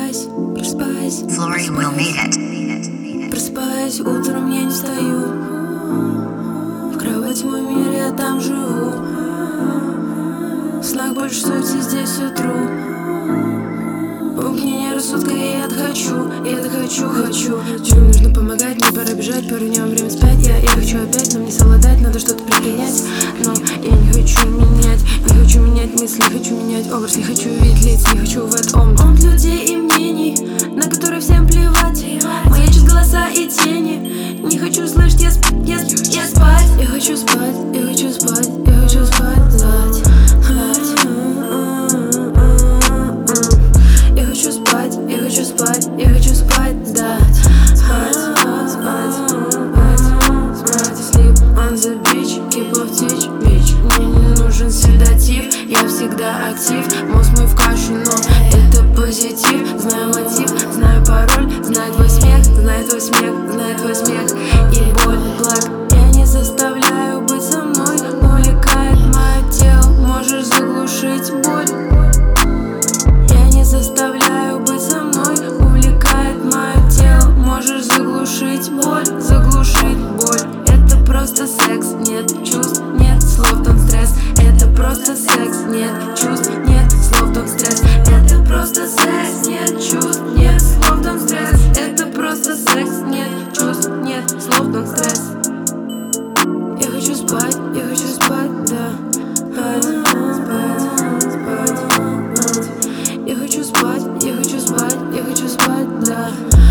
Просыпаюсь, просыпаюсь, Flori will make it. просыпаюсь, утром я не встаю. В кровати мой мир, я там живу. В снах больше сути, здесь все true. Угнение рассудка, я это хочу, хочу. Чем нужно помогать, мне пора бежать, пару дням время спать. Я хочу опять, но мне совладать, надо что-то предпринять. Но я не хочу менять мысли, хочу менять образ. Не хочу видеть лиц, не хочу в этом он людей и мнений, на которые всем плевать. Маячат голоса и тени. Не хочу слышать, я спать. Я хочу спать, я хочу спать, я хочу спать, дать. Я хочу спать, я хочу спать, я хочу спать, да. Спать. Sleep on the beach, keep off teach, bitch. Мне не нужен седатив, я всегда актив. Мозг мой в кашу, но это позитив. Знаю мотив, знаю пароль, знаю твой смех, знаю твой смех, знаю твой смех. И боль, благ, я не заставляю быть со мной. Увлекает мое тело, можешь заглушить боль. Я не заставляю быть со мной. Увлекает мое тело, можешь заглушить боль, заглушить боль. Это просто секс, нет чувств, нет слов, тон стресс. Это просто секс, нет чувств, нет слов, тон стресс. Это просто секс, нет чувств, нет слов, тон стресс. Это просто секс, нет чувств, нет слов, тон стресс. Я хочу спать, да. Спать. Я хочу спать, я хочу спать, я хочу спать, да.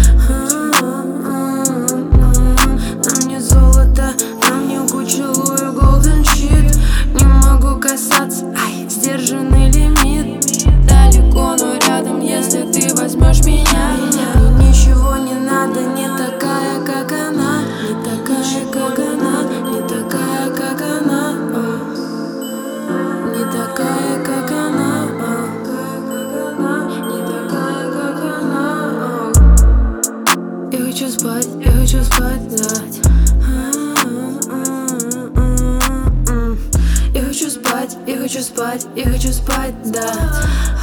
На мне золото, на мне куча Луи Голден щит. Не могу касаться, сдержанный лимит. Далеко, но рядом, если ты возьмешь меня. Тут ничего не надо, не такая, как она. Не такая, как она, не такая, как она. Не такая, как она. Не такая, как она. Я хочу спать, да. Я хочу спать, я хочу спать, я хочу спать, да.